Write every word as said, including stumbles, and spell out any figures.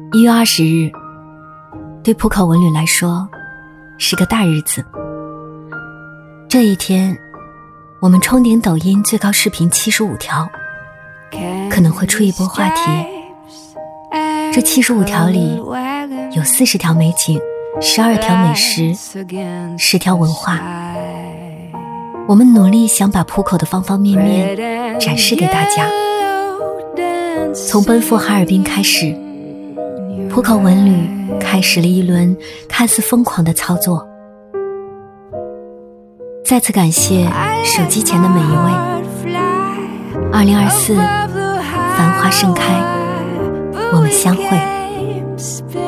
一月二十日，对浦口文旅来说是个大日子。这一天，我们冲顶抖音最高视频七十五条，可能会出一波话题。这七十五条里有四十条美景，十二条美食，十条文化。我们努力想把浦口的方方面面展示给大家。从奔赴哈尔滨开始，浦口文旅开始了一轮看似疯狂的操作。再次感谢手机前的每一位。二零二四，繁花盛开，我们相会。